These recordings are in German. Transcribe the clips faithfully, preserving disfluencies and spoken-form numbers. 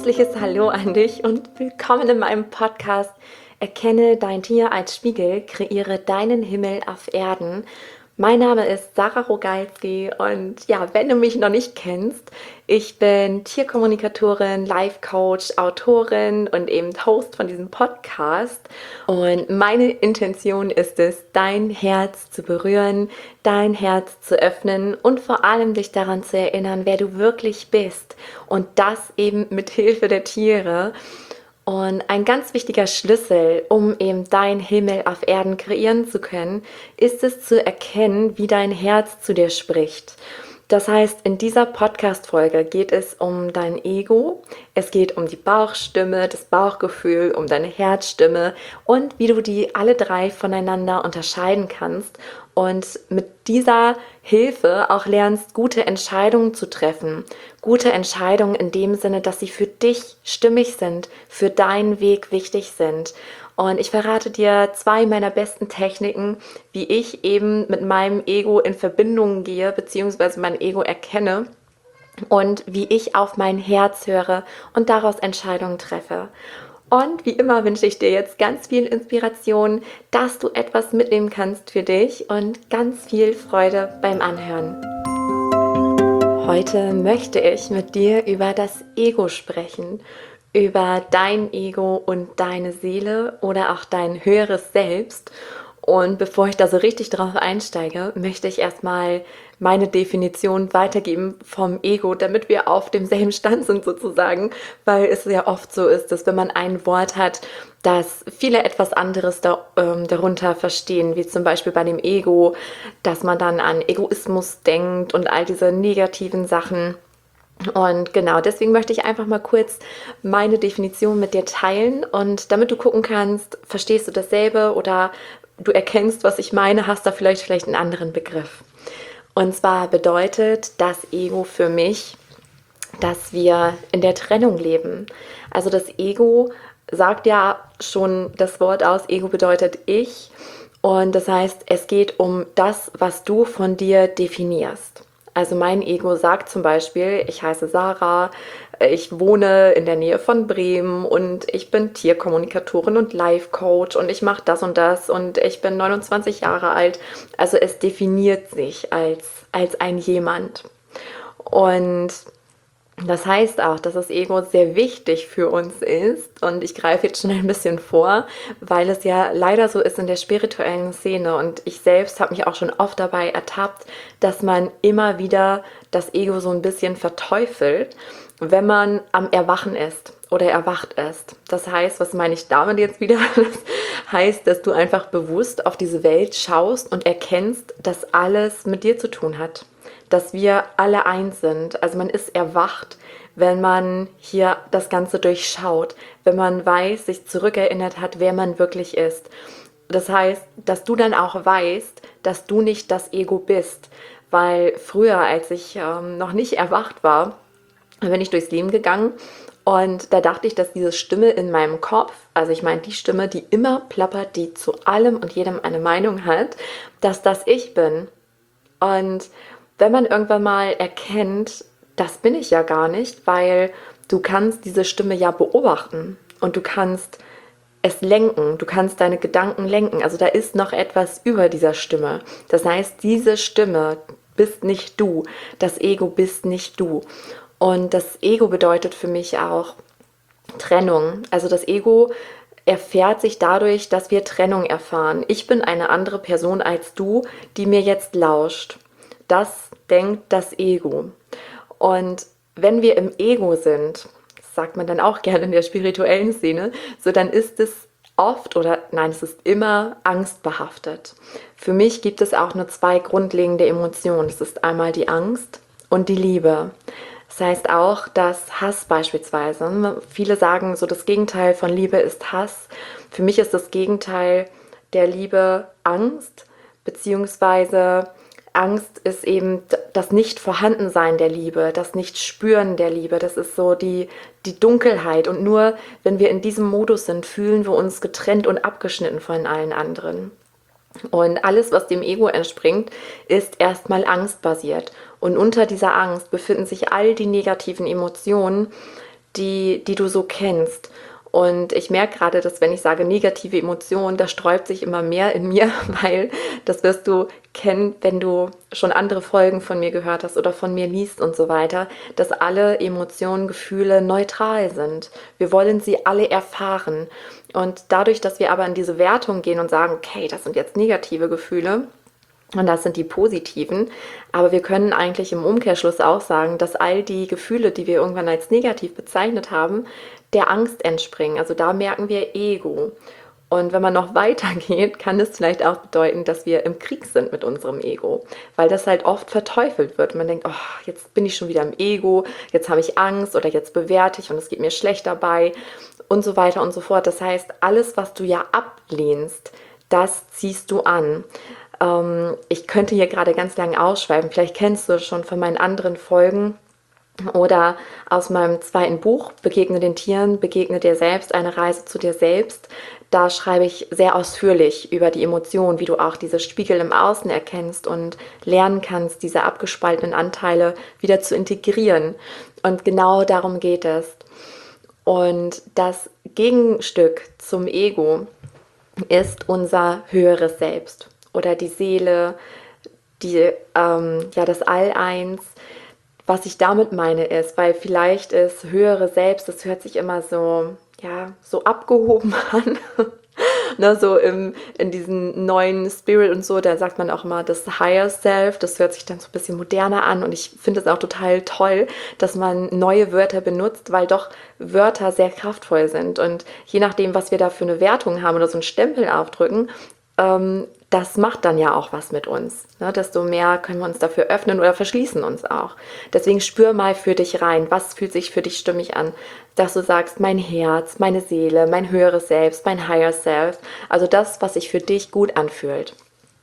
herzliches Hallo an dich und willkommen in meinem Podcast Erkenne dein Tier als Spiegel, kreiere deinen Himmel auf Erden. Mein Name ist Sarah Rogalski und ja, wenn du mich noch nicht kennst, ich bin Tierkommunikatorin, Life-Coach, Autorin und eben Host von diesem Podcast. Und meine Intention ist es, dein Herz zu berühren, dein Herz zu öffnen und vor allem dich daran zu erinnern, wer du wirklich bist. Und das eben mit Hilfe der Tiere. Und ein ganz wichtiger Schlüssel, um eben dein Himmel auf Erden kreieren zu können, ist es zu erkennen, wie dein Herz zu dir spricht. Das heißt, in dieser Podcast-Folge geht es um dein Ego, es geht um die Bauchstimme, das Bauchgefühl, um deine Herzstimme und wie du die alle drei voneinander unterscheiden kannst und mit dieser Hilfe auch lernst, gute Entscheidungen zu treffen. Gute Entscheidungen in dem Sinne, dass sie für dich stimmig sind, für deinen Weg wichtig sind. Und ich verrate dir zwei meiner besten Techniken, wie ich eben mit meinem Ego in Verbindung gehe, beziehungsweise mein Ego erkenne und wie ich auf mein Herz höre und daraus Entscheidungen treffe. Und wie immer wünsche ich dir jetzt ganz viel Inspiration, dass du etwas mitnehmen kannst für dich und ganz viel Freude beim Anhören. Heute möchte ich mit dir über das Ego sprechen, über dein Ego und deine Seele oder auch dein höheres Selbst. Und bevor ich da so richtig drauf einsteige, möchte ich erstmal meine Definition weitergeben vom Ego, damit wir auf demselben Stand sind sozusagen, weil es ja oft so ist, dass wenn man ein Wort hat, dass viele etwas anderes da, ähm, darunter verstehen, wie zum Beispiel bei dem Ego, dass man dann an Egoismus denkt und all diese negativen Sachen. Und genau, deswegen möchte ich einfach mal kurz meine Definition mit dir teilen und damit du gucken kannst, verstehst du dasselbe oder du erkennst, was ich meine, hast da vielleicht, vielleicht einen anderen Begriff. Und zwar bedeutet das Ego für mich, dass wir in der Trennung leben. Also das Ego sagt ja schon das Wort aus, Ego bedeutet ich. Und das heißt, es geht um das, was du von dir definierst. Also mein Ego sagt zum Beispiel, ich heiße Sarah, ich wohne in der Nähe von Bremen und ich bin Tierkommunikatorin und Life-Coach und ich mache das und das und ich bin neunundzwanzig Jahre alt. Also es definiert sich als, als ein jemand. Und das heißt auch, dass das Ego sehr wichtig für uns ist und ich greife jetzt schon ein bisschen vor, weil es ja leider so ist in der spirituellen Szene und ich selbst habe mich auch schon oft dabei ertappt, dass man immer wieder das Ego so ein bisschen verteufelt, wenn man am Erwachen ist oder erwacht ist. Das heißt, was meine ich damit jetzt wieder? Das heißt, dass du einfach bewusst auf diese Welt schaust und erkennst, dass alles mit dir zu tun hat. Dass wir alle eins sind. Also man ist erwacht, wenn man hier das Ganze durchschaut, wenn man weiß, sich zurückerinnert hat, wer man wirklich ist. Das heißt, dass du dann auch weißt, dass du nicht das Ego bist. Weil früher, als ich ähm, noch nicht erwacht war, bin ich durchs Leben gegangen und da dachte ich, dass diese Stimme in meinem Kopf, also ich meine die Stimme, die immer plappert, die zu allem und jedem eine Meinung hat, dass das ich bin. Und wenn man irgendwann mal erkennt, das bin ich ja gar nicht, weil du kannst diese Stimme ja beobachten und du kannst es lenken, du kannst deine Gedanken lenken. Also da ist noch etwas über dieser Stimme. Das heißt, diese Stimme bist nicht du, das Ego bist nicht du. Und das Ego bedeutet für mich auch Trennung. Also das Ego erfährt sich dadurch, dass wir Trennung erfahren. Ich bin eine andere Person als du, die mir jetzt lauscht. Das denkt das Ego. Und wenn wir im Ego sind, das sagt man dann auch gerne in der spirituellen Szene, so dann ist es oft oder nein, es ist immer angstbehaftet. Für mich gibt es auch nur zwei grundlegende Emotionen. Es ist einmal die Angst und die Liebe. Das heißt auch, dass Hass beispielsweise, viele sagen so, das Gegenteil von Liebe ist Hass. Für mich ist das Gegenteil der Liebe Angst, beziehungsweise Angst ist eben das Nicht-Vorhandensein der Liebe, das Nicht-Spüren der Liebe. Das ist so die, die Dunkelheit. Und nur wenn wir in diesem Modus sind, fühlen wir uns getrennt und abgeschnitten von allen anderen. Und alles, was dem Ego entspringt, ist erstmal angstbasiert. Und unter dieser Angst befinden sich all die negativen Emotionen, die, die du so kennst. Und ich merke gerade, dass wenn ich sage negative Emotionen, da sträubt sich immer mehr in mir, weil das wirst du kennen, wenn du schon andere Folgen von mir gehört hast oder von mir liest und so weiter, dass alle Emotionen, Gefühle neutral sind. Wir wollen sie alle erfahren. Und dadurch, dass wir aber in diese Wertung gehen und sagen, okay, das sind jetzt negative Gefühle, und das sind die positiven. Aber wir können eigentlich im Umkehrschluss auch sagen, dass all die Gefühle, die wir irgendwann als negativ bezeichnet haben, der Angst entspringen. Also da merken wir Ego. Und wenn man noch weiter geht, kann es vielleicht auch bedeuten, dass wir im Krieg sind mit unserem Ego, weil das halt oft verteufelt wird. Man denkt, oh, jetzt bin ich schon wieder im Ego, jetzt habe ich Angst oder jetzt bewerte ich und es geht mir schlecht dabei und so weiter und so fort. Das heißt, alles, was du ja ablehnst, das ziehst du an. Ähm, ich könnte hier gerade ganz lange ausschweifen. Vielleicht kennst du es schon von meinen anderen Folgen oder aus meinem zweiten Buch, Begegne den Tieren, begegne dir selbst, eine Reise zu dir selbst. Da schreibe ich sehr ausführlich über die Emotionen, wie du auch diese Spiegel im Außen erkennst und lernen kannst, diese abgespaltenen Anteile wieder zu integrieren. Und genau darum geht es. Und das Gegenstück zum Ego ist unser höheres Selbst oder die Seele, die, ähm, ja, das All-Eins. Was ich damit meine ist, weil vielleicht ist höhere Selbst, das hört sich immer so, ja, so abgehoben an. Ne, so im, in diesen neuen Spirit und so, da sagt man auch immer das Higher Self, das hört sich dann so ein bisschen moderner an und ich finde es auch total toll, dass man neue Wörter benutzt, weil doch Wörter sehr kraftvoll sind und je nachdem, was wir da für eine Wertung haben oder so einen Stempel aufdrücken, ähm, das macht dann ja auch was mit uns. Ne? Desto mehr können wir uns dafür öffnen oder verschließen uns auch. Deswegen spür mal für dich rein, was fühlt sich für dich stimmig an, dass du sagst, mein Herz, meine Seele, mein höheres Selbst, mein Higher Self, also das, was sich für dich gut anfühlt.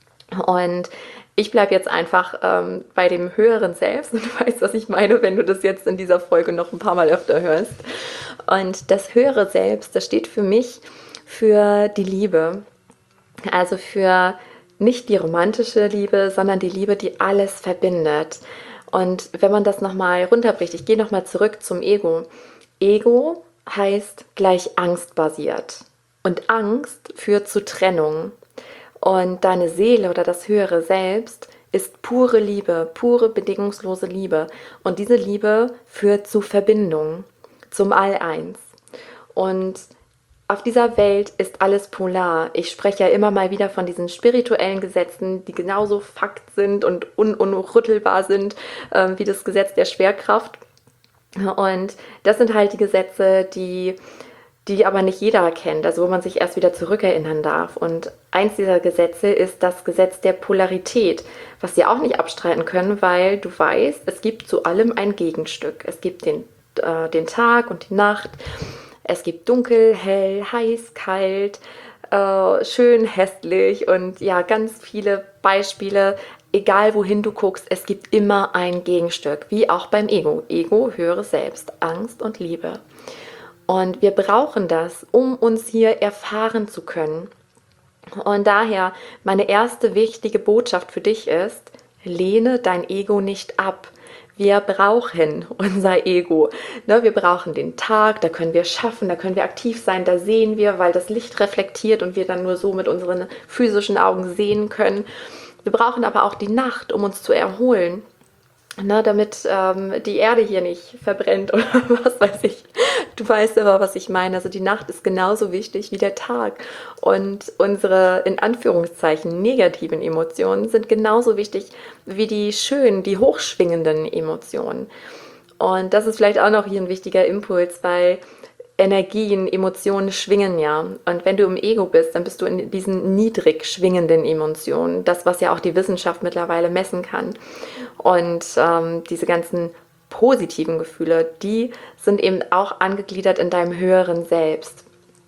Und ich bleibe jetzt einfach ähm, bei dem höheren Selbst und du weißt, was ich meine, wenn du das jetzt in dieser Folge noch ein paar Mal öfter hörst. Und das höhere Selbst, das steht für mich für die Liebe. Also für nicht die romantische Liebe, sondern die Liebe, die alles verbindet. Und wenn man das nochmal runterbricht, ich gehe nochmal zurück zum Ego. Ego heißt gleich angstbasiert. Und Angst führt zu Trennung. Und deine Seele oder das höhere Selbst ist pure Liebe, pure bedingungslose Liebe. Und diese Liebe führt zu Verbindung, zum All-Eins. Und auf dieser Welt ist alles polar. Ich spreche ja immer mal wieder von diesen spirituellen Gesetzen, die genauso Fakt sind und un unrüttelbar sind äh, wie das Gesetz der Schwerkraft. Und das sind halt die Gesetze, die, die aber nicht jeder kennt, also wo man sich erst wieder zurückerinnern darf. Und eins dieser Gesetze ist das Gesetz der Polarität, was wir auch nicht abstreiten können, weil du weißt, es gibt zu allem ein Gegenstück. Es gibt den, äh, den Tag und die Nacht. Es gibt dunkel, hell, heiß, kalt, äh, schön, hässlich und ja, ganz viele Beispiele. Egal wohin du guckst, es gibt immer ein Gegenstück, wie auch beim Ego. Ego, höheres Selbst, Angst und Liebe. Und wir brauchen das, um uns hier erfahren zu können. Und daher meine erste wichtige Botschaft für dich ist, lehne dein Ego nicht ab. Wir brauchen unser Ego. Ne, wir brauchen den Tag, da können wir schaffen, da können wir aktiv sein, da sehen wir, weil das Licht reflektiert und wir dann nur so mit unseren physischen Augen sehen können. Wir brauchen aber auch die Nacht, um uns zu erholen, ne, damit ähm, die Erde hier nicht verbrennt oder was weiß ich. Du weißt aber, was ich meine. Also die Nacht ist genauso wichtig wie der Tag. Und unsere, in Anführungszeichen, negativen Emotionen sind genauso wichtig wie die schönen, die hochschwingenden Emotionen. Und das ist vielleicht auch noch hier ein wichtiger Impuls, weil Energien, Emotionen schwingen ja. Und wenn du im Ego bist, dann bist du in diesen niedrig schwingenden Emotionen. Das, was ja auch die Wissenschaft mittlerweile messen kann. Und ähm, diese ganzen positiven Gefühle, die sind eben auch angegliedert in deinem höheren Selbst.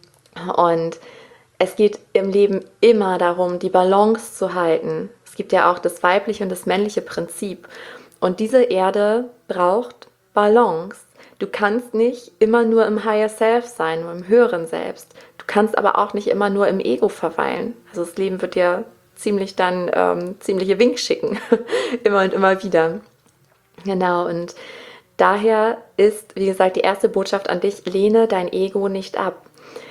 Und es geht im Leben immer darum, die Balance zu halten. Es gibt ja auch das weibliche und das männliche Prinzip. Und diese Erde braucht Balance. Du kannst nicht immer nur im Higher Self sein, nur im höheren Selbst. Du kannst aber auch nicht immer nur im Ego verweilen. Also das Leben wird dir ziemlich dann ähm, ziemliche Wink schicken. Immer und immer wieder. Genau, und Daher ist, wie gesagt, die erste Botschaft an dich: Lehne dein Ego nicht ab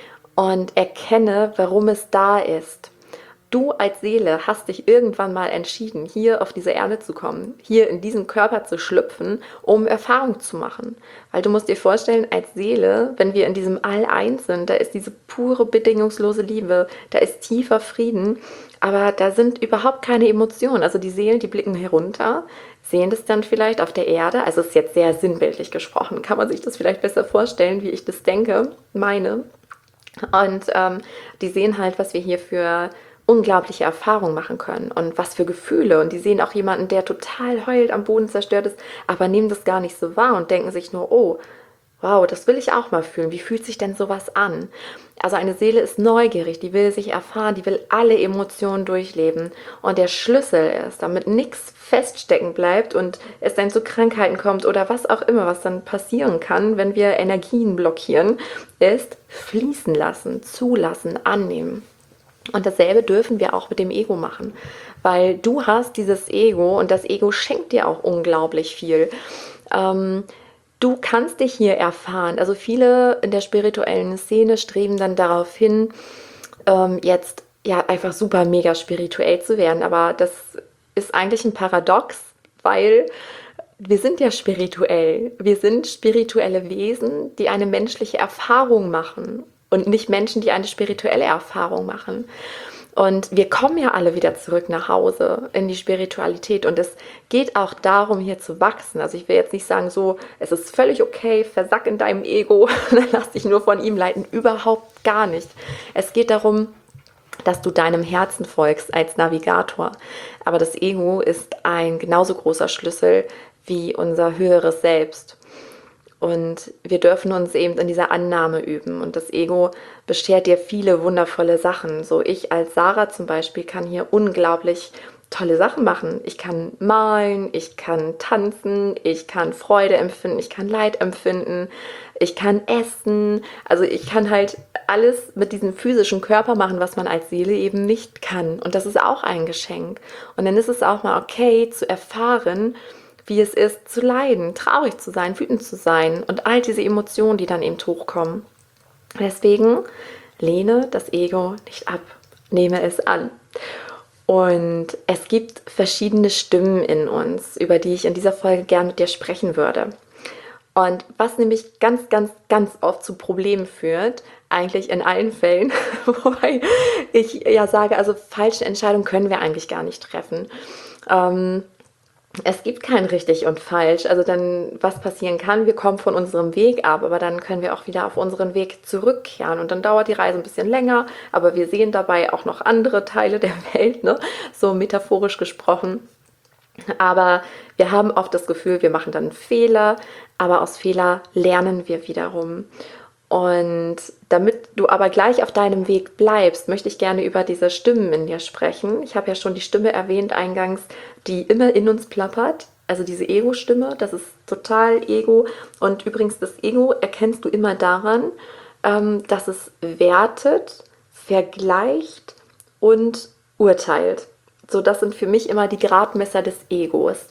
und erkenne, warum es da ist. Du als Seele hast dich irgendwann mal entschieden, hier auf diese Erde zu kommen, hier in diesen Körper zu schlüpfen, um Erfahrung zu machen. Weil du musst dir vorstellen, als Seele, wenn wir in diesem All eins sind, da ist diese pure, bedingungslose Liebe, da ist tiefer Frieden, aber da sind überhaupt keine Emotionen. Also die Seelen, die blicken herunter, sehen das dann vielleicht auf der Erde, also es ist jetzt sehr sinnbildlich gesprochen, kann man sich das vielleicht besser vorstellen, wie ich das denke, meine. Und ähm, die sehen halt, was wir hier für unglaubliche Erfahrungen machen können und was für Gefühle. Und die sehen auch jemanden, der total heult, am Boden zerstört ist, aber nehmen das gar nicht so wahr und denken sich nur: oh, wow, das will ich auch mal fühlen. Wie fühlt sich denn sowas an? Also eine Seele ist neugierig, die will sich erfahren, die will alle Emotionen durchleben. Und der Schlüssel ist, damit nichts feststecken bleibt und es dann zu Krankheiten kommt oder was auch immer, was dann passieren kann, wenn wir Energien blockieren, ist fließen lassen, zulassen, annehmen. Und dasselbe dürfen wir auch mit dem Ego machen, weil du hast dieses Ego und das Ego schenkt dir auch unglaublich viel. Ähm, du kannst dich hier erfahren. Also viele in der spirituellen Szene streben dann darauf hin, ähm, jetzt ja einfach super mega spirituell zu werden. Aber das ist eigentlich ein Paradox, weil wir sind ja spirituell. Wir sind spirituelle Wesen, die eine menschliche Erfahrung machen und nicht Menschen, die eine spirituelle Erfahrung machen. Und wir kommen ja alle wieder zurück nach Hause in die Spiritualität. Und es geht auch darum, hier zu wachsen. Also ich will jetzt nicht sagen, so, es ist völlig okay, versack in deinem Ego, lass dich nur von ihm leiten. Überhaupt gar nicht. Es geht darum, dass du deinem Herzen folgst als Navigator. Aber das Ego ist ein genauso großer Schlüssel wie unser höheres Selbst. Und wir dürfen uns eben in dieser Annahme üben. Und das Ego beschert dir viele wundervolle Sachen. So ich als Sarah zum Beispiel kann hier unglaublich tolle Sachen machen. Ich kann malen, ich kann tanzen, ich kann Freude empfinden, ich kann Leid empfinden, ich kann essen. Also ich kann halt alles mit diesem physischen Körper machen, was man als Seele eben nicht kann. Und das ist auch ein Geschenk. Und dann ist es auch mal okay zu erfahren, wie es ist, zu leiden, traurig zu sein, wütend zu sein und all diese Emotionen, die dann eben hochkommen. Deswegen lehne das Ego nicht ab, nehme es an. Und es gibt verschiedene Stimmen in uns, über die ich in dieser Folge gern mit dir sprechen würde. Und was nämlich ganz, ganz, ganz oft zu Problemen führt, eigentlich in allen Fällen, wobei ich ja sage, also falsche Entscheidungen können wir eigentlich gar nicht treffen. Ähm, Es gibt kein richtig und falsch. Also dann, was passieren kann, wir kommen von unserem Weg ab, aber dann können wir auch wieder auf unseren Weg zurückkehren. Und dann dauert die Reise ein bisschen länger, aber wir sehen dabei auch noch andere Teile der Welt, ne? So metaphorisch gesprochen. Aber wir haben oft das Gefühl, wir machen dann Fehler, aber aus Fehler lernen wir wiederum. Und damit du aber gleich auf deinem Weg bleibst, möchte ich gerne über diese Stimmen in dir sprechen. Ich habe ja schon die Stimme erwähnt eingangs, die immer in uns plappert. Also diese Ego-Stimme, das ist total Ego. Und übrigens, das Ego erkennst du immer daran, ähm, dass es wertet, vergleicht und urteilt. So, das sind für mich immer die Gradmesser des Egos.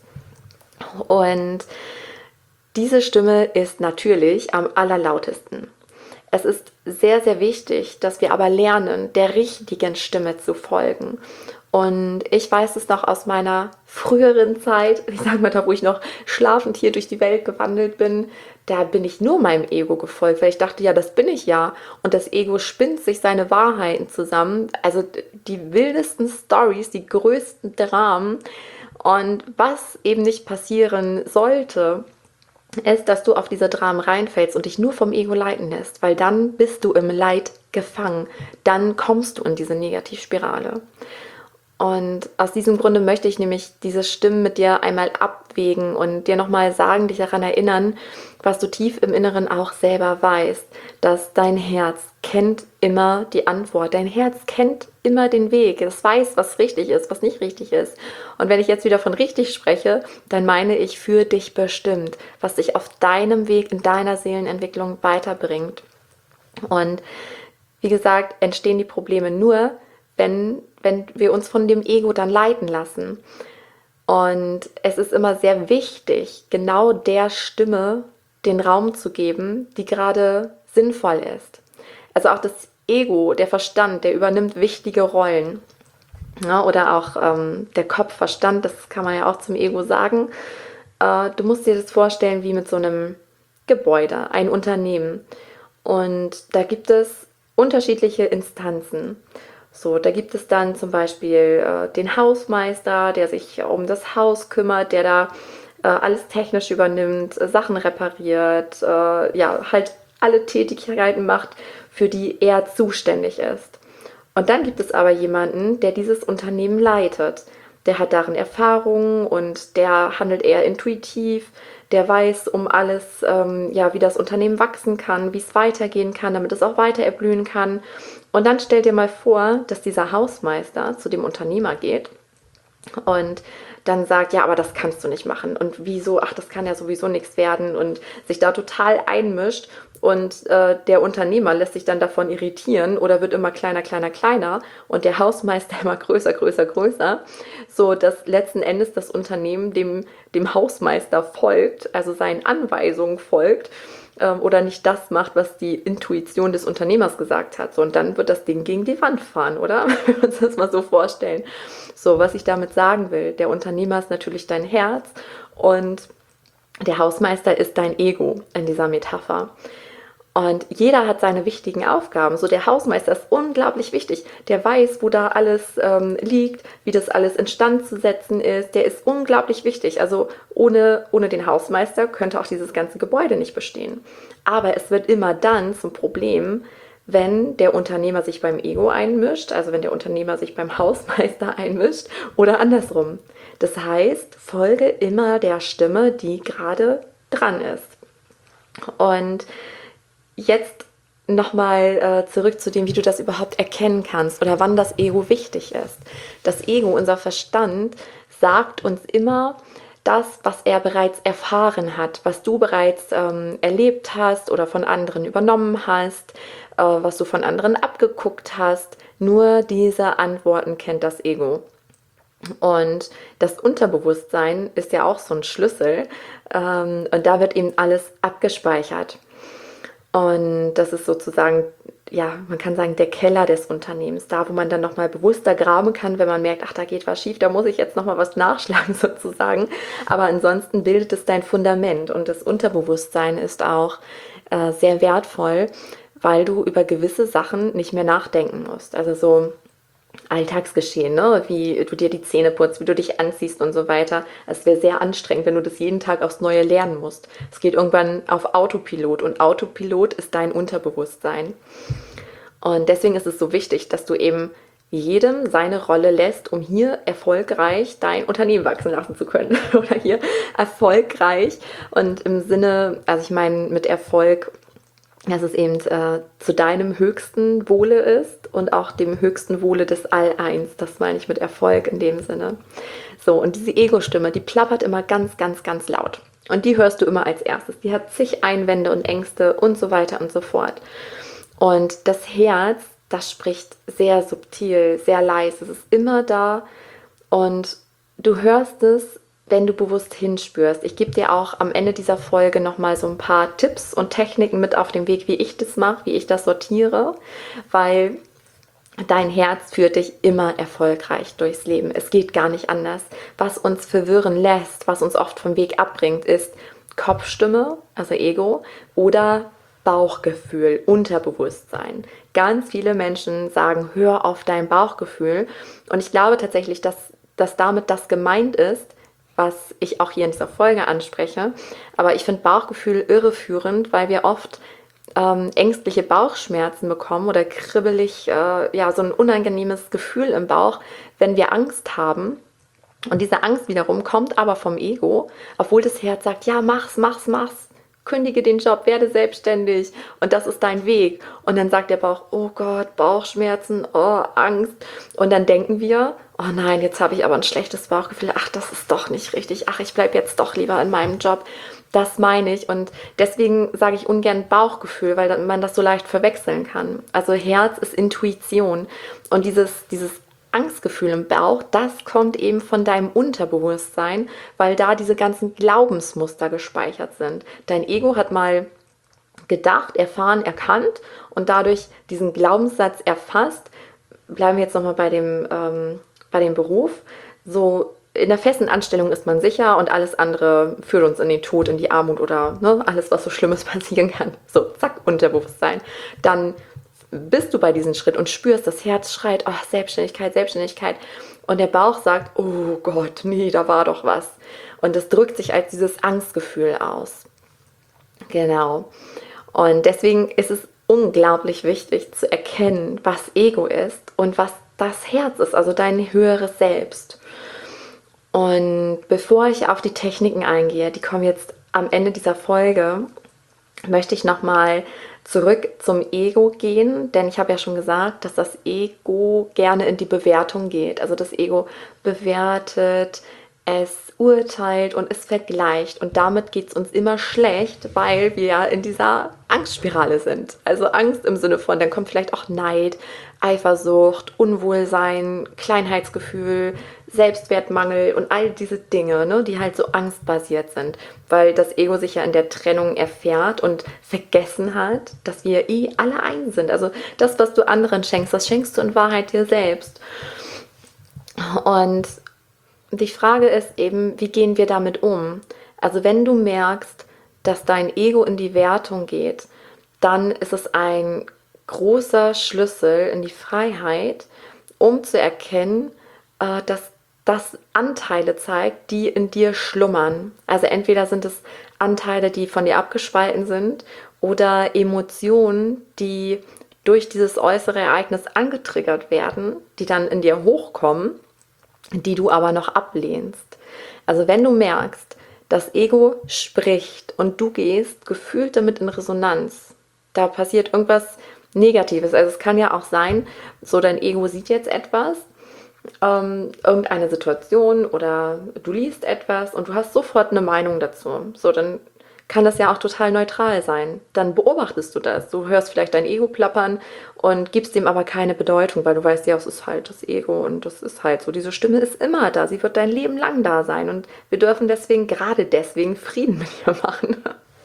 Und diese Stimme ist natürlich am allerlautesten. Es ist sehr, sehr wichtig, dass wir aber lernen, der richtigen Stimme zu folgen. Und ich weiß es noch aus meiner früheren Zeit, ich sage mal da, wo ich noch schlafend hier durch die Welt gewandelt bin, da bin ich nur meinem Ego gefolgt, weil ich dachte, ja, das bin ich ja. Und das Ego spinnt sich seine Wahrheiten zusammen. Also die wildesten Storys, die größten Dramen. Und was eben nicht passieren sollte, ist, dass du auf diese Dramen reinfällst und dich nur vom Ego leiten lässt, weil dann bist du im Leid gefangen. Dann kommst du in diese Negativspirale. Und aus diesem Grunde möchte ich nämlich diese Stimmen mit dir einmal abwägen und dir nochmal sagen, dich daran erinnern, was du tief im Inneren auch selber weißt, dass dein Herz kennt immer die Antwort. Dein Herz kennt immer den Weg. Es weiß, was richtig ist, was nicht richtig ist. Und wenn ich jetzt wieder von richtig spreche, dann meine ich für dich bestimmt, was dich auf deinem Weg in deiner Seelenentwicklung weiterbringt. Und wie gesagt, entstehen die Probleme nur, wenn, wenn wir uns von dem Ego dann leiten lassen. Und es ist immer sehr wichtig, genau der Stimme den Raum zu geben, die gerade sinnvoll ist. Also auch das Ego, der Verstand, der übernimmt wichtige Rollen. Ja, oder auch ähm, der Kopfverstand, das kann man ja auch zum Ego sagen. Äh, du musst dir das vorstellen wie mit so einem Gebäude, ein Unternehmen. Und da gibt es unterschiedliche Instanzen. So, da gibt es dann zum Beispiel äh, den Hausmeister, der sich um das Haus kümmert, der da äh, alles technisch übernimmt, äh, Sachen repariert, äh, ja, halt alle Tätigkeiten macht, für die er zuständig ist. Und dann gibt es aber jemanden, der dieses Unternehmen leitet. Der hat darin Erfahrung und der handelt eher intuitiv, der weiß um alles, ähm, ja, wie das Unternehmen wachsen kann, wie es weitergehen kann, damit es auch weiter erblühen kann. Und dann stell dir mal vor, dass dieser Hausmeister zu dem Unternehmer geht und dann sagt, ja, aber das kannst du nicht machen. Und wieso? Ach, das kann ja sowieso nichts werden und sich da total einmischt. Und äh, der Unternehmer lässt sich dann davon irritieren oder wird immer kleiner, kleiner, kleiner und der Hausmeister immer größer, größer, größer, so dass letzten Endes das Unternehmen dem, dem Hausmeister folgt, also seinen Anweisungen folgt ähm, oder nicht das macht, was die Intuition des Unternehmers gesagt hat. So, und dann wird das Ding gegen die Wand fahren, oder? Wenn wir uns das mal so vorstellen. So, was ich damit sagen will, der Unternehmer ist natürlich dein Herz und der Hausmeister ist dein Ego in dieser Metapher. Und jeder hat seine wichtigen Aufgaben. So, der Hausmeister ist unglaublich wichtig. Der weiß, wo da alles ähm, liegt, wie das alles instand zu setzen ist. Der ist unglaublich wichtig. Also ohne, ohne den Hausmeister könnte auch dieses ganze Gebäude nicht bestehen. Aber es wird immer dann zum Problem, wenn der Unternehmer sich beim Ego einmischt, also wenn der Unternehmer sich beim Hausmeister einmischt oder andersrum. Das heißt, folge immer der Stimme, die gerade dran ist. Und jetzt nochmal äh, zurück zu dem, wie du das überhaupt erkennen kannst oder wann das Ego wichtig ist. Das Ego, unser Verstand, sagt uns immer das, was er bereits erfahren hat, was du bereits ähm, erlebt hast oder von anderen übernommen hast, äh, was du von anderen abgeguckt hast. Nur diese Antworten kennt das Ego. Und das Unterbewusstsein ist ja auch so ein Schlüssel ähm, und da wird eben alles abgespeichert. Und das ist sozusagen, ja, man kann sagen, der Keller des Unternehmens, da wo man dann nochmal bewusster graben kann, wenn man merkt, ach, da geht was schief, da muss ich jetzt nochmal was nachschlagen sozusagen. Aber ansonsten bildet es dein Fundament und das Unterbewusstsein ist auch äh, sehr wertvoll, weil du über gewisse Sachen nicht mehr nachdenken musst. Also so Alltagsgeschehen, ne? Wie du dir die Zähne putzt, wie du dich anziehst und so weiter. Es wäre sehr anstrengend, wenn du das jeden Tag aufs Neue lernen musst. Es geht irgendwann auf Autopilot und Autopilot ist dein Unterbewusstsein. Und deswegen ist es so wichtig, dass du eben jedem seine Rolle lässt, um hier erfolgreich dein Unternehmen wachsen lassen zu können. Oder hier erfolgreich und im Sinne, also ich meine mit Erfolg, dass es eben äh, zu deinem höchsten Wohle ist und auch dem höchsten Wohle des All-Eins. Das meine ich mit Erfolg in dem Sinne. So, und diese Ego-Stimme, die plappert immer ganz, ganz, ganz laut. Und die hörst du immer als erstes. Die hat zig Einwände und Ängste und so weiter und so fort. Und das Herz, das spricht sehr subtil, sehr leise. Es ist immer da und du hörst es, wenn du bewusst hinspürst. Ich gebe dir auch am Ende dieser Folge nochmal so ein paar Tipps und Techniken mit auf den Weg, wie ich das mache, wie ich das sortiere, weil dein Herz führt dich immer erfolgreich durchs Leben. Es geht gar nicht anders. Was uns verwirren lässt, was uns oft vom Weg abbringt, ist Kopfstimme, also Ego, oder Bauchgefühl, Unterbewusstsein. Ganz viele Menschen sagen, hör auf dein Bauchgefühl. Und ich glaube tatsächlich, dass, dass damit das gemeint ist, was ich auch hier in dieser Folge anspreche. Aber ich finde Bauchgefühl irreführend, weil wir oft ähm, ängstliche Bauchschmerzen bekommen oder kribbelig, äh, ja, so ein unangenehmes Gefühl im Bauch, wenn wir Angst haben. Und diese Angst wiederum kommt aber vom Ego, obwohl das Herz sagt, ja, mach's, mach's, mach's. Kündige den Job, werde selbstständig und das ist dein Weg. Und dann sagt der Bauch, oh Gott, Bauchschmerzen, oh, Angst. Und dann denken wir, oh nein, jetzt habe ich aber ein schlechtes Bauchgefühl. Ach, das ist doch nicht richtig. Ach, ich bleibe jetzt doch lieber in meinem Job. Das meine ich. Und deswegen sage ich ungern Bauchgefühl, weil man das so leicht verwechseln kann. Also Herz ist Intuition. Und dieses, dieses Angstgefühl im Bauch, das kommt eben von deinem Unterbewusstsein, weil da diese ganzen Glaubensmuster gespeichert sind. Dein Ego hat mal gedacht, erfahren, erkannt und dadurch diesen Glaubenssatz erfasst. Bleiben wir jetzt nochmal bei dem, ähm, bei dem Beruf. So in der festen Anstellung ist man sicher und alles andere führt uns in den Tod, in die Armut oder ne, alles, was so Schlimmes passieren kann. So, zack, Unterbewusstsein. Dann bist du bei diesem Schritt und spürst, das Herz schreit, oh, Selbstständigkeit, Selbstständigkeit. Und der Bauch sagt, oh Gott, nee, da war doch was. Und das drückt sich als dieses Angstgefühl aus. Genau. Und deswegen ist es unglaublich wichtig zu erkennen, was Ego ist und was das Herz ist, also dein höheres Selbst. Und bevor ich auf die Techniken eingehe, die kommen jetzt am Ende dieser Folge, möchte ich nochmal zurück zum Ego gehen, denn ich habe ja schon gesagt, dass das Ego gerne in die Bewertung geht. Also das Ego bewertet, es urteilt und es vergleicht und damit geht es uns immer schlecht, weil wir ja in dieser Angstspirale sind. Also Angst im Sinne von, dann kommt vielleicht auch Neid, Eifersucht, Unwohlsein, Kleinheitsgefühl, Selbstwertmangel und all diese Dinge, ne, die halt so angstbasiert sind, weil das Ego sich ja in der Trennung erfährt und vergessen hat, dass wir eh alle eins sind. Also das, was du anderen schenkst, das schenkst du in Wahrheit dir selbst. Und die Frage ist eben, wie gehen wir damit um? Also wenn du merkst, dass dein Ego in die Wertung geht, dann ist es ein großer Schlüssel in die Freiheit, um zu erkennen, äh, dass das Anteile zeigt, die in dir schlummern. Also entweder sind es Anteile, die von dir abgespalten sind oder Emotionen, die durch dieses äußere Ereignis angetriggert werden, die dann in dir hochkommen, die du aber noch ablehnst. Also wenn du merkst, das Ego spricht und du gehst gefühlt damit in Resonanz, da passiert irgendwas Negatives. Also es kann ja auch sein, so dein Ego sieht jetzt etwas, ähm, irgendeine Situation oder du liest etwas und du hast sofort eine Meinung dazu. So, dann kann das ja auch total neutral sein. Dann beobachtest du das. Du hörst vielleicht dein Ego plappern und gibst dem aber keine Bedeutung, weil du weißt, ja, es ist halt das Ego und das ist halt so. Diese Stimme ist immer da. Sie wird dein Leben lang da sein und wir dürfen deswegen, gerade deswegen, Frieden mit ihr machen.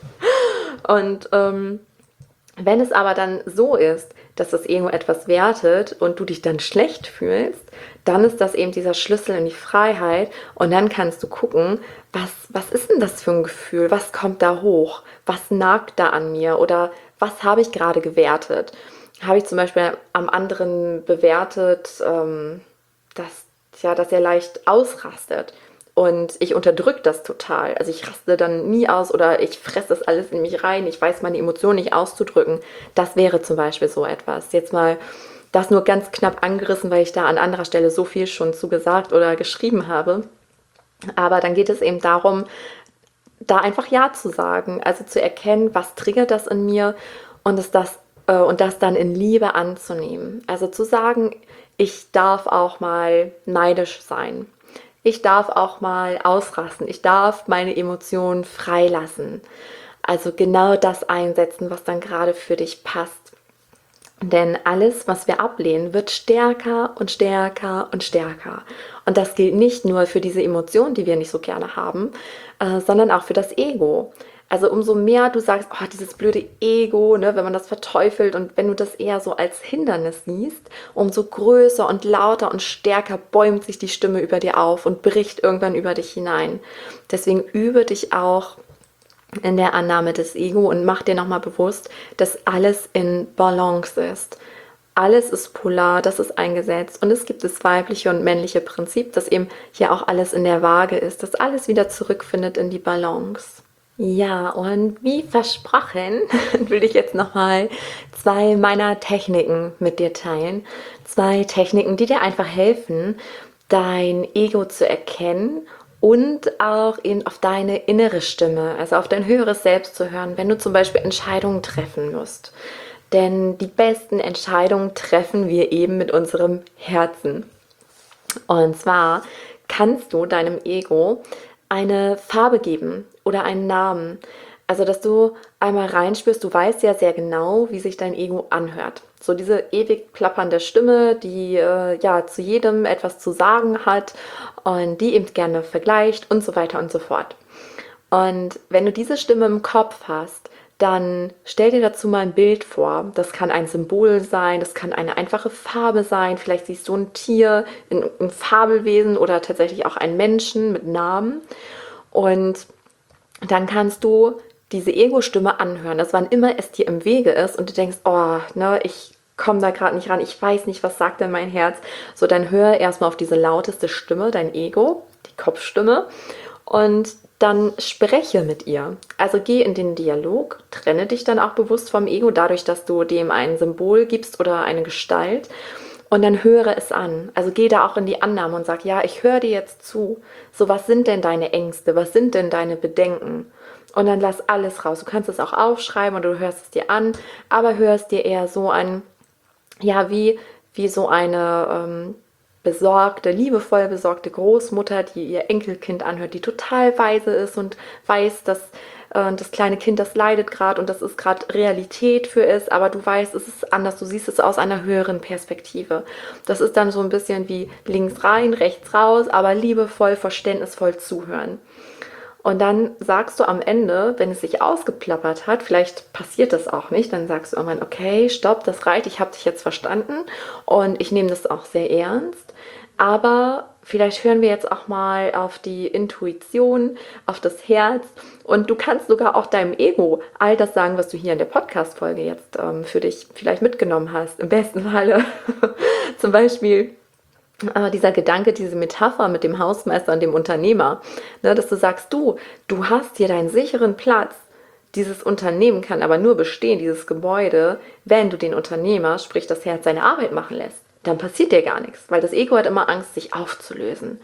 Und ähm, wenn es aber dann so ist, dass das Ego etwas wertet und du dich dann schlecht fühlst, dann ist das eben dieser Schlüssel in die Freiheit und dann kannst du gucken, was, was ist denn das für ein Gefühl, was kommt da hoch, was nagt da an mir oder was habe ich gerade gewertet. Habe ich zum Beispiel am anderen bewertet, ähm, dass, ja, dass er leicht ausrastet. Und ich unterdrücke das total. Also ich raste dann nie aus oder ich fresse das alles in mich rein. Ich weiß meine Emotionen nicht auszudrücken. Das wäre zum Beispiel so etwas. Jetzt mal das nur ganz knapp angerissen, weil ich da an anderer Stelle so viel schon zu gesagt oder geschrieben habe. Aber dann geht es eben darum, da einfach Ja zu sagen. Also zu erkennen, was triggert das in mir und es das, äh, und das dann in Liebe anzunehmen. Also zu sagen, ich darf auch mal neidisch sein. Ich darf auch mal ausrasten. Ich darf meine Emotionen freilassen. Also genau das einsetzen, was dann gerade für dich passt. Denn alles, was wir ablehnen, wird stärker und stärker und stärker. Und das gilt nicht nur für diese Emotionen, die wir nicht so gerne haben, äh, sondern auch für das Ego. Also umso mehr du sagst, oh, dieses blöde Ego, ne, wenn man das verteufelt und wenn du das eher so als Hindernis siehst, umso größer und lauter und stärker bäumt sich die Stimme über dir auf und bricht irgendwann über dich hinein. Deswegen übe dich auch in der Annahme des Ego und mach dir nochmal bewusst, dass alles in Balance ist. Alles ist polar, das ist eingesetzt und es gibt das weibliche und männliche Prinzip, dass eben hier auch alles in der Waage ist, dass alles wieder zurückfindet in die Balance. Ja, und wie versprochen will ich jetzt nochmal zwei meiner Techniken mit dir teilen. Zwei Techniken, die dir einfach helfen, dein Ego zu erkennen und auch eben auf deine innere Stimme, also auf dein höheres Selbst zu hören, wenn du zum Beispiel Entscheidungen treffen musst. Denn die besten Entscheidungen treffen wir eben mit unserem Herzen. Und zwar kannst du deinem Ego eine Farbe geben oder einen Namen. Also, dass du einmal reinspürst, du weißt ja sehr genau, wie sich dein Ego anhört. So diese ewig plappernde Stimme, die äh, ja zu jedem etwas zu sagen hat und die eben gerne vergleicht und so weiter und so fort. Und wenn du diese Stimme im Kopf hast, dann stell dir dazu mal ein Bild vor. Das kann ein Symbol sein, das kann eine einfache Farbe sein. Vielleicht siehst du ein Tier, ein, ein Fabelwesen oder tatsächlich auch einen Menschen mit Namen. Und dann kannst du diese Ego-Stimme anhören, dass wann immer es dir im Wege ist und du denkst, oh, ne, ich komme da gerade nicht ran, ich weiß nicht, was sagt denn mein Herz. So, dann hör erstmal auf diese lauteste Stimme, dein Ego, die Kopfstimme, und dann spreche mit ihr. Also geh in den Dialog, trenne dich dann auch bewusst vom Ego, dadurch, dass du dem ein Symbol gibst oder eine Gestalt. Und dann höre es an. Also geh da auch in die Annahme und sag, ja, ich höre dir jetzt zu. So, was sind denn deine Ängste? Was sind denn deine Bedenken? Und dann lass alles raus. Du kannst es auch aufschreiben oder du hörst es dir an, aber hörst dir eher so an, ja, wie, wie so eine ähm, besorgte, liebevoll besorgte Großmutter, die ihr Enkelkind anhört, die total weise ist und weiß, dass äh, das kleine Kind, das leidet gerade und das ist gerade Realität für es, aber du weißt, es ist anders, du siehst es aus einer höheren Perspektive. Das ist dann so ein bisschen wie links rein, rechts raus, aber liebevoll, verständnisvoll zuhören. Und dann sagst du am Ende, wenn es sich ausgeplappert hat, vielleicht passiert das auch nicht, dann sagst du irgendwann, okay, stopp, das reicht, ich habe dich jetzt verstanden und ich nehme das auch sehr ernst. Aber vielleicht hören wir jetzt auch mal auf die Intuition, auf das Herz und du kannst sogar auch deinem Ego all das sagen, was du hier in der Podcast-Folge jetzt ähm, für dich vielleicht mitgenommen hast. Im besten Falle zum Beispiel äh, dieser Gedanke, diese Metapher mit dem Hausmeister und dem Unternehmer, ne, dass du sagst, du, du hast hier deinen sicheren Platz. Dieses Unternehmen kann aber nur bestehen, dieses Gebäude, wenn du den Unternehmer, sprich das Herz, seine Arbeit machen lässt. Dann passiert dir gar nichts, weil das Ego hat immer Angst, sich aufzulösen.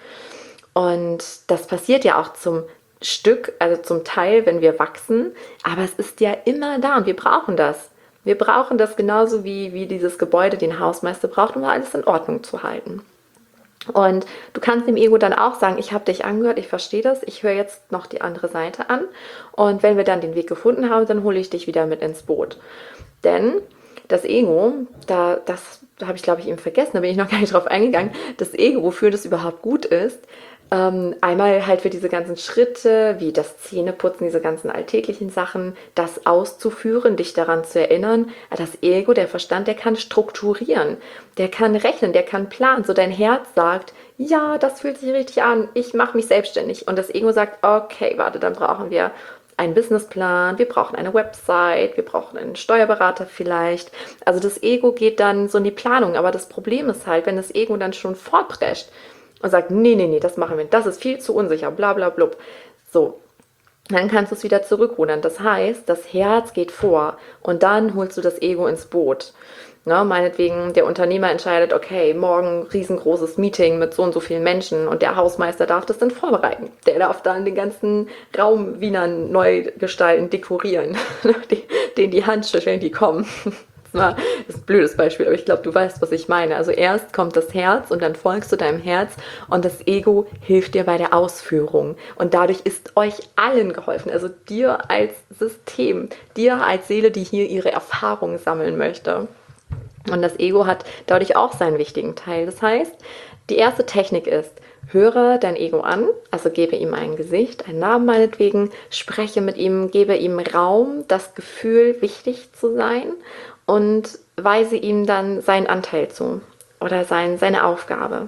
Und das passiert ja auch zum Stück, also zum Teil, wenn wir wachsen, aber es ist ja immer da und wir brauchen das. Wir brauchen das genauso wie, wie dieses Gebäude den Hausmeister braucht, um alles in Ordnung zu halten. Und du kannst dem Ego dann auch sagen, ich habe dich angehört, ich verstehe das, ich höre jetzt noch die andere Seite an und wenn wir dann den Weg gefunden haben, dann hole ich dich wieder mit ins Boot. Denn das Ego, da, das habe ich glaube ich eben vergessen, da bin ich noch gar nicht drauf eingegangen, das Ego, wofür das überhaupt gut ist, ähm, einmal halt für diese ganzen Schritte, wie das Zähneputzen, diese ganzen alltäglichen Sachen, das auszuführen, dich daran zu erinnern. Das Ego, der Verstand, der kann strukturieren, der kann rechnen, der kann planen. So dein Herz sagt, ja, das fühlt sich richtig an, ich mache mich selbstständig. Und das Ego sagt, okay, warte, dann brauchen wir einen Businessplan, wir brauchen eine Website, wir brauchen einen Steuerberater vielleicht. Also das Ego geht dann so in die Planung. Aber das Problem ist halt, wenn das Ego dann schon vorprescht, und sagt, nee, nee, nee, das machen wir nicht, das ist viel zu unsicher, bla bla blub. So, dann kannst du es wieder zurückrudern. Das heißt, das Herz geht vor und dann holst du das Ego ins Boot. Ne, meinetwegen, der Unternehmer entscheidet, okay, morgen riesengroßes Meeting mit so und so vielen Menschen und der Hausmeister darf das dann vorbereiten. Der darf dann den ganzen Raum Wienern neu gestalten, dekorieren, den die Hand schütteln, die kommen. Das ist ein blödes Beispiel, aber ich glaube, du weißt, was ich meine. Also erst kommt das Herz und dann folgst du deinem Herz und das Ego hilft dir bei der Ausführung. Und dadurch ist euch allen geholfen, also dir als System, dir als Seele, die hier ihre Erfahrungen sammeln möchte. Und das Ego hat dadurch auch seinen wichtigen Teil. Das heißt, die erste Technik ist, höre dein Ego an, also gebe ihm ein Gesicht, einen Namen meinetwegen, spreche mit ihm, gebe ihm Raum, das Gefühl, wichtig zu sein und weise ihm dann seinen Anteil zu oder sein, seine Aufgabe.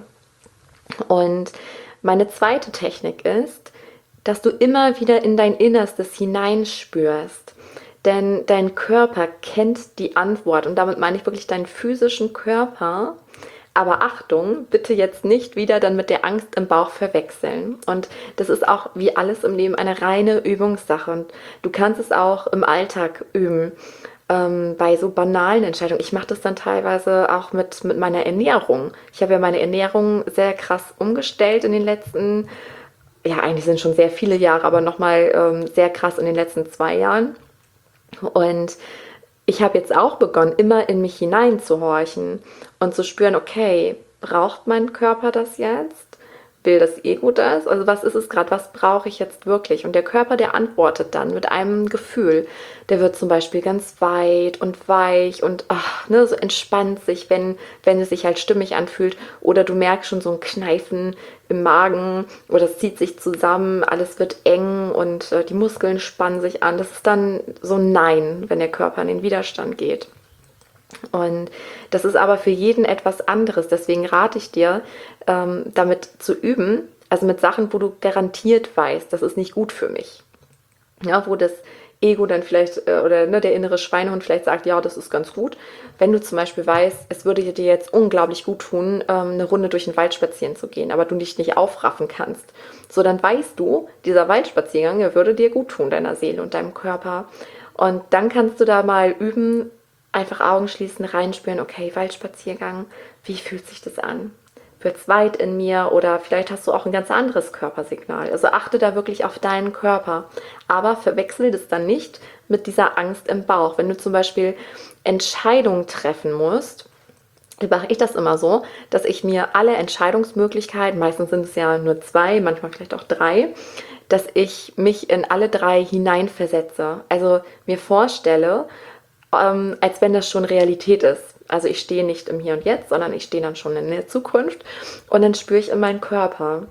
Und meine zweite Technik ist, dass du immer wieder in dein Innerstes hineinspürst. Denn dein Körper kennt die Antwort und damit meine ich wirklich deinen physischen Körper. Aber Achtung, bitte jetzt nicht wieder dann mit der Angst im Bauch verwechseln. Und das ist auch wie alles im Leben eine reine Übungssache. Und du kannst es auch im Alltag üben, ähm, bei so banalen Entscheidungen. Ich mache das dann teilweise auch mit, mit meiner Ernährung. Ich habe ja meine Ernährung sehr krass umgestellt in den letzten, ja eigentlich sind schon sehr viele Jahre, aber nochmal ähm, sehr krass in den letzten zwei Jahren. Und ich habe jetzt auch begonnen, immer in mich hineinzuhorchen und zu spüren, okay, braucht mein Körper das jetzt? will das Ego das? Also was ist es gerade? Was brauche ich jetzt wirklich? Und der Körper, der antwortet dann mit einem Gefühl. Der wird zum Beispiel ganz weit und weich und ach, ne, so entspannt sich, wenn, wenn es sich halt stimmig anfühlt. Oder du merkst schon so ein Kneifen im Magen oder es zieht sich zusammen, alles wird eng und äh, die Muskeln spannen sich an. Das ist dann so ein Nein, wenn der Körper in den Widerstand geht. Und das ist aber für jeden etwas anderes. Deswegen rate ich dir, ähm, damit zu üben, also mit Sachen, wo du garantiert weißt, das ist nicht gut für mich. Ja, wo das Ego dann vielleicht, äh, oder ne, der innere Schweinehund vielleicht sagt, ja, das ist ganz gut. Wenn du zum Beispiel weißt, es würde dir jetzt unglaublich gut tun, ähm, eine Runde durch den Wald spazieren zu gehen, aber du dich nicht aufraffen kannst. So, dann weißt du, dieser Waldspaziergang, der würde dir gut tun, deiner Seele und deinem Körper. Und dann kannst du da mal üben, einfach Augen schließen, reinspüren, okay, Waldspaziergang, wie fühlt sich das an? Wird es weit in mir oder vielleicht hast du auch ein ganz anderes Körpersignal. Also achte da wirklich auf deinen Körper, aber verwechsel das dann nicht mit dieser Angst im Bauch. Wenn du zum Beispiel Entscheidungen treffen musst, mache ich das immer so, dass ich mir alle Entscheidungsmöglichkeiten, meistens sind es ja nur zwei, manchmal vielleicht auch drei, dass ich mich in alle drei hineinversetze. Also mir vorstelle, ähm, als wenn das schon Realität ist. Also ich stehe nicht im Hier und Jetzt, sondern ich stehe dann schon in der Zukunft und dann spüre ich in meinen Körper.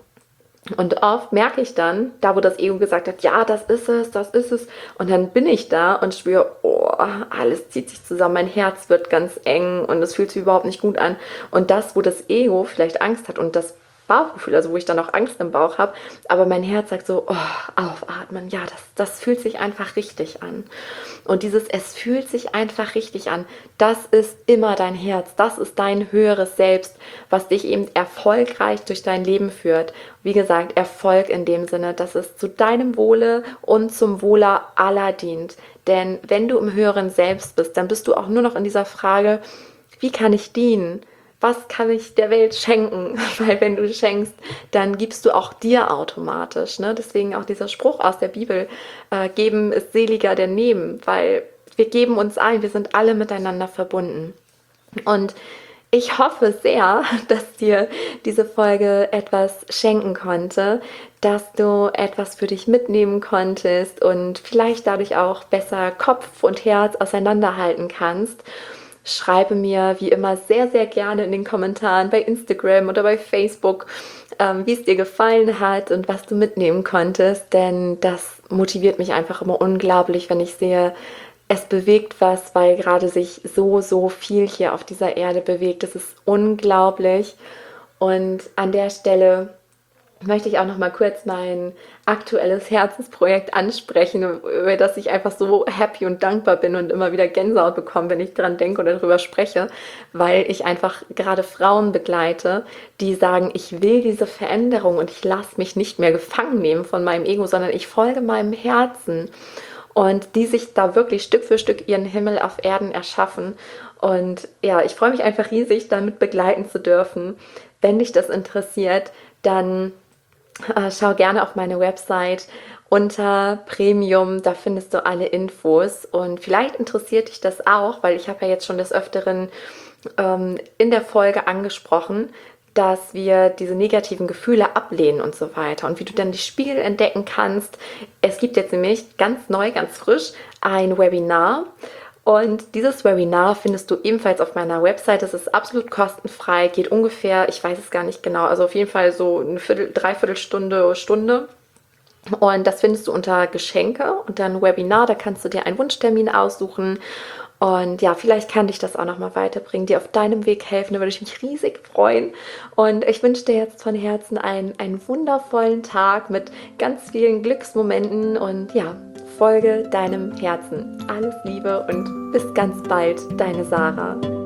Und oft merke ich dann, da wo das Ego gesagt hat, ja, das ist es, das ist es. Und dann bin ich da und spüre, oh, alles zieht sich zusammen, mein Herz wird ganz eng und es fühlt sich überhaupt nicht gut an. Und das, wo das Ego vielleicht Angst hat und das Bauchgefühl, also wo ich dann auch Angst im Bauch habe, aber mein Herz sagt so, oh, aufatmen, ja, das, das fühlt sich einfach richtig an. Und dieses, es fühlt sich einfach richtig an, das ist immer dein Herz, das ist dein höheres Selbst, was dich eben erfolgreich durch dein Leben führt. Wie gesagt, Erfolg in dem Sinne, dass es zu deinem Wohle und zum Wohle aller dient. Denn wenn du im höheren Selbst bist, dann bist du auch nur noch in dieser Frage, wie kann ich dienen? Was kann ich der Welt schenken? Weil wenn du schenkst, dann gibst du auch dir automatisch. Ne? Deswegen auch dieser Spruch aus der Bibel, äh, geben ist seliger denn nehmen, weil wir geben uns allen, wir sind alle miteinander verbunden. Und ich hoffe sehr, dass dir diese Folge etwas schenken konnte, dass du etwas für dich mitnehmen konntest und vielleicht dadurch auch besser Kopf und Herz auseinanderhalten kannst. Schreibe mir wie immer sehr, sehr gerne in den Kommentaren bei Instagram oder bei Facebook, ähm, wie es dir gefallen hat und was du mitnehmen konntest, denn das motiviert mich einfach immer unglaublich, wenn ich sehe, es bewegt was, weil gerade sich so, so viel hier auf dieser Erde bewegt. Das ist unglaublich und an der Stelle möchte ich auch noch mal kurz mein aktuelles Herzensprojekt ansprechen, über das ich einfach so happy und dankbar bin und immer wieder Gänsehaut bekomme, wenn ich dran denke oder darüber spreche, weil ich einfach gerade Frauen begleite, die sagen, ich will diese Veränderung und ich lasse mich nicht mehr gefangen nehmen von meinem Ego, sondern ich folge meinem Herzen und die sich da wirklich Stück für Stück ihren Himmel auf Erden erschaffen. Und ja, ich freue mich einfach riesig, damit begleiten zu dürfen. Wenn dich das interessiert, dann Äh, schau gerne auf meine Website unter Premium, da findest du alle Infos und vielleicht interessiert dich das auch, weil ich habe ja jetzt schon des Öfteren ähm, in der Folge angesprochen, dass wir diese negativen Gefühle ablehnen und so weiter und wie du dann die Spiegel entdecken kannst. Es gibt jetzt nämlich ganz neu, ganz frisch ein Webinar. Und dieses Webinar findest du ebenfalls auf meiner Website. Das ist absolut kostenfrei, geht ungefähr, ich weiß es gar nicht genau, also auf jeden Fall so eine Viertel, Dreiviertelstunde, Stunde. Und das findest du unter Geschenke und dann Webinar, da kannst du dir einen Wunschtermin aussuchen. Und ja, vielleicht kann dich das auch nochmal weiterbringen, dir auf deinem Weg helfen, da würde ich mich riesig freuen. Und ich wünsche dir jetzt von Herzen einen, einen wundervollen Tag mit ganz vielen Glücksmomenten und ja, folge deinem Herzen. Alles Liebe und bis ganz bald, deine Sarah.